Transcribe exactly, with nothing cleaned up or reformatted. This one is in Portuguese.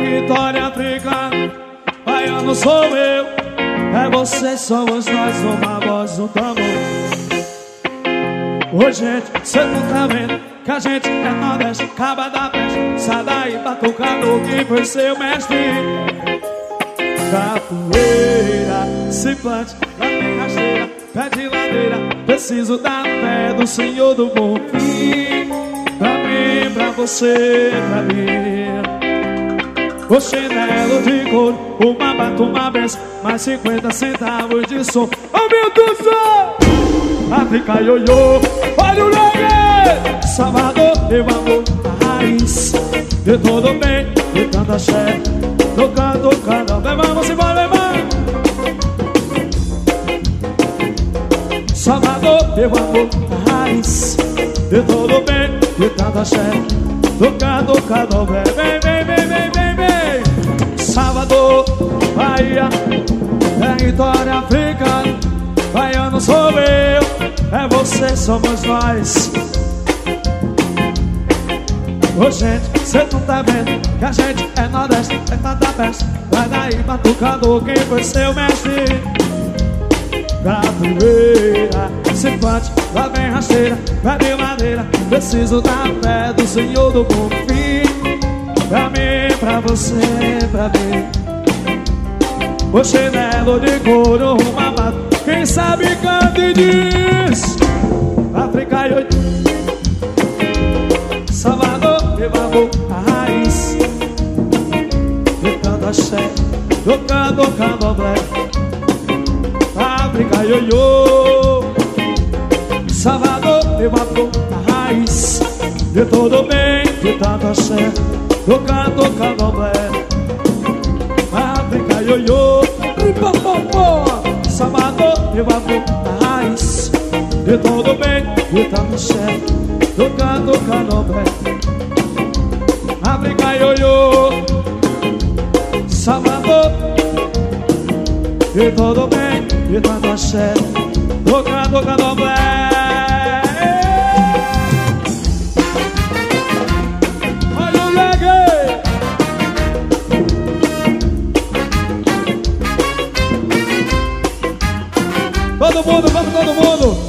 Vitória africana, baiano sou eu, é você, somos nós, uma voz, um tambor. Ô gente, cê não tá vendo que a gente é nordeste, caba da peste, sai daí, batucador, quem foi seu mestre? Capoeira, se plante, lá tem rasteira, pé de ladeira, preciso da fé do Senhor do Bom Fim. Pra mim, pra você, pra mim. O chinelo de couro, uma bata, uma benção, mais cinquenta centavos de som. Aumenta o som! África ioiô, olha o reggae! Salvador, meu amor, a raiz de todo bem, de tanta axé, tocando o canal. Vamos embora, vamos! Salvador, meu amor, a raiz de todo bem, de tanta axé, tocando o canal. Vem, vem, vem, vem, vem, vem, vem! Salvador, Bahia, território africano, baiano sou eu, é você, somos nós. Ô gente, cê não tá vendo que a gente é nordeste, é tanta peste, vai daí, batucador, quem foi seu mestre? Capoeira, simpate, lá vem rasteira, pé de madeira, preciso da fé do Senhor do Bom Fim. Pra mim, pra você, pra mim. O chinelo de couro, uma bata, quem sabe canta e diz. África e oito, Salvador, meu amor, a raiz de cada axé, tocando candomblé. África ioiô, Salvador, meu amor, a raiz de todo bem, de tanto axé, tocando candomblé. África ioiô, Salvador, meu amor, a raiz de todo bem, de tanto axé, tocando candomblé. África ioiô, Salvador, de todo bem, de tanto axé, tocando candomblé. Olha o reggae! Todo mundo, vamos todo mundo!